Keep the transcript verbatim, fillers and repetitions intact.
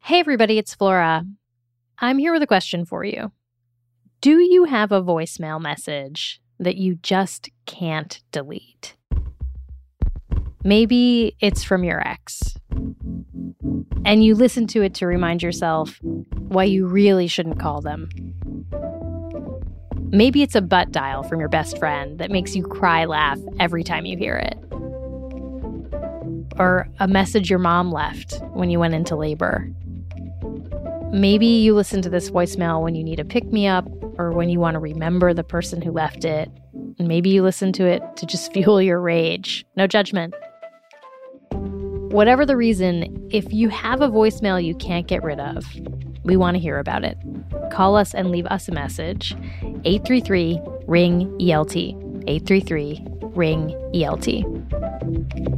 Hey everybody, it's Flora. I'm here with a question for you. Do you have a voicemail message that you just can't delete? Maybe it's from your ex, and you listen to it to remind yourself why you really shouldn't call them. Maybe it's a butt dial from your best friend that makes you cry laugh every time you hear it. Or a message your mom left when you went into labor. Maybe you listen to this voicemail when you need a pick-me-up or when you want to remember the person who left it. And maybe you listen to it to just fuel your rage. No judgment. Whatever the reason, if you have a voicemail you can't get rid of, we want to hear about it. Call us and leave us a message. eight three three, ring E L T. eight three three, ring E L T.